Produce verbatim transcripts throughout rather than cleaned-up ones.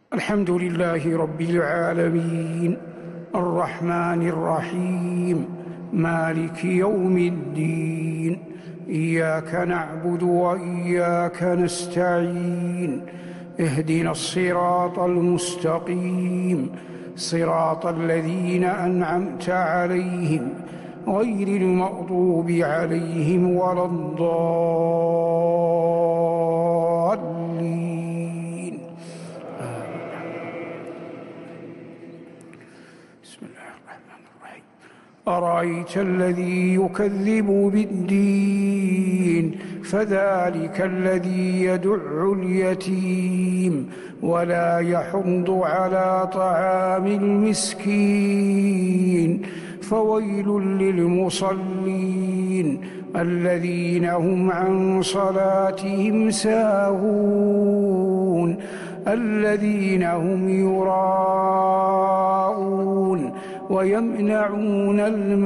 الحمد لله رب العالمين الرحمن الرحيم مالك يوم الدين. إياك نعبد وإياك نستعين. اهدنا الصراط المستقيم صراط الذين أنعمت عليهم غير المغضوب عليهم ولا الضالين. بسم الله الرحمن الرحيم. أرأيت الذي يكذب بالدين فذلك الذي يدع اليتيم ولا يحض على طعام المسكين فويل للمصلين الذين هم عن صلاتهم ساهون الذين هم يراءون ويمنعون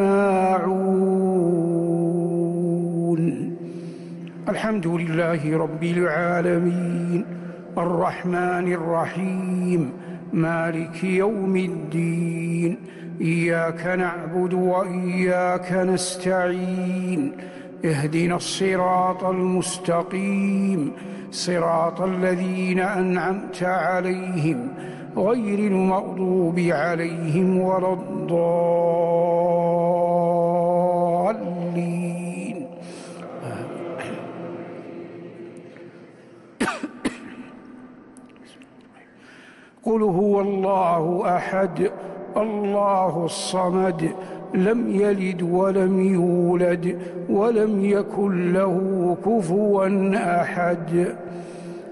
الماعون. الحمد لله رب العالمين الرحمن الرحيم مالك يوم الدين. إياك نعبد وإياك نستعين. اهدنا الصراط المستقيم صراط الذين أنعمت عليهم غير المغضوب عليهم ولا الضالين. قل هو الله أحد الله الصمد لم يلد ولم يولد ولم يكن له كفوا أحد.